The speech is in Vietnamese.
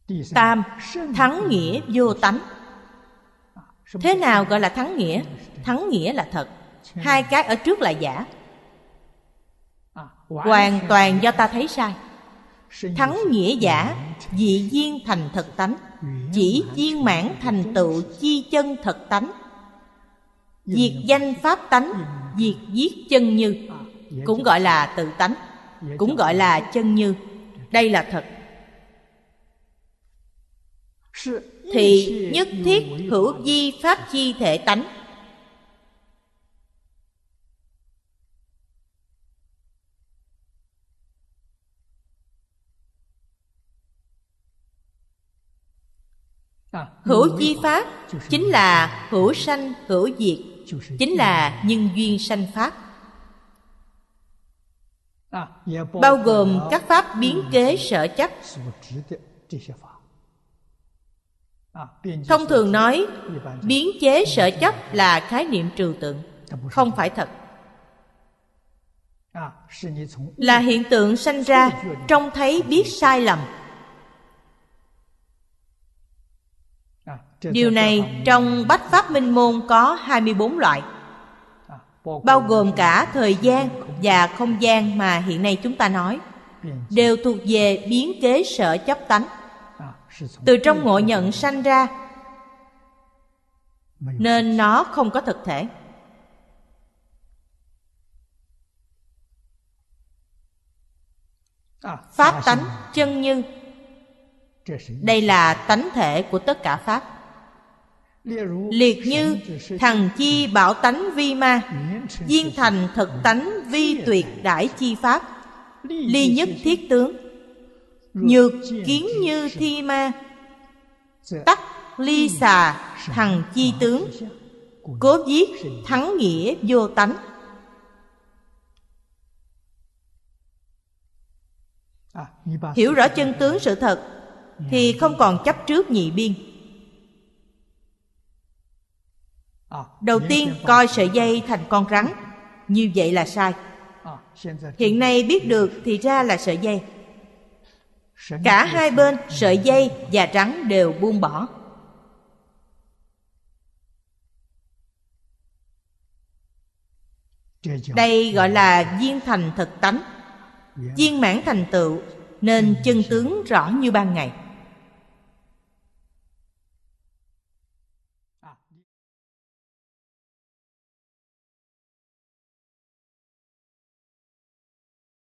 Tam, thắng nghĩa vô tánh. Thế nào gọi là thắng nghĩa? Thắng nghĩa là thật. Hai cái ở trước là giả. Hoàn toàn do ta thấy sai. Thắng nghĩa giả, dị viên thành thật tánh. Chỉ viên mãn thành tựu chi chân thật tánh. Diệt danh pháp tánh, diệt giết chân như. Cũng gọi là tự tánh, cũng gọi là chân như. Đây là thật. Thì nhất thiết hữu vi pháp chi thể tánh. Hữu vi pháp chính là hữu sanh hữu diệt, chính là nhân duyên sanh pháp, bao gồm các pháp biến kế sở chấp. Thông thường nói biến chế sở chấp là khái niệm trừu tượng, không phải thật. Là hiện tượng sanh ra trông thấy biết sai lầm. Điều này trong Bách Pháp Minh Môn có 24 loại, bao gồm cả thời gian và không gian mà hiện nay chúng ta nói, đều thuộc về biến kế sở chấp tánh. Từ trong ngộ nhận sanh ra, nên nó không có thực thể. Pháp tánh chân như, đây là tánh thể của tất cả pháp. Liệt như thần chi bảo tánh vi ma, viên thành thực tánh vi tuyệt đãi chi pháp. Ly nhất thiết tướng, nhược kiến như thi ma, tắc ly xà thần chi tướng. Cố viết thắng nghĩa vô tánh. Hiểu rõ chân tướng sự thật thì không còn chấp trước nhị biên. Đầu tiên coi sợi dây thành con rắn, như vậy là sai. Hiện nay biết được thì ra là sợi dây. Cả hai bên sợi dây và rắn đều buông bỏ. Đây gọi là viên thành thực tánh, viên mãn thành tựu, nên chân tướng rõ như ban ngày.